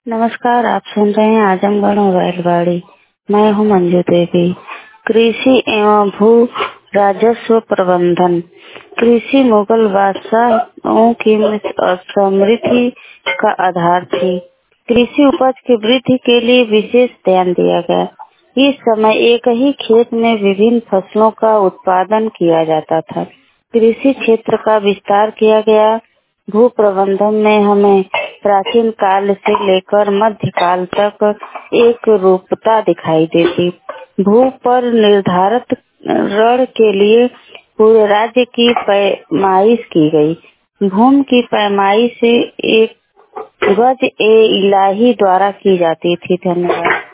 नमस्कार, आप सुन रहे हैं आजमगढ़ मोबाइल गाड़ी। मैं हूं मंजू देवी। कृषि एवं भू राजस्व प्रबंधन। कृषि मुगल बादशाहों की समृद्धि का आधार थी। कृषि उपज की वृद्धि के लिए विशेष ध्यान दिया गया। इस समय एक ही खेत में विभिन्न फसलों का उत्पादन किया जाता था। कृषि क्षेत्र का विस्तार किया गया। भू प्रबंधन में हमें प्राचीन काल से लेकर मध्यकाल तक एक रूपता दिखाई देती। भू पर निर्धारित ऋण के लिए पूरे राज्य की पैमाइश की गई। भूमि की पैमाइश एक गज ए इलाही द्वारा की जाती थी। धन्यवाद।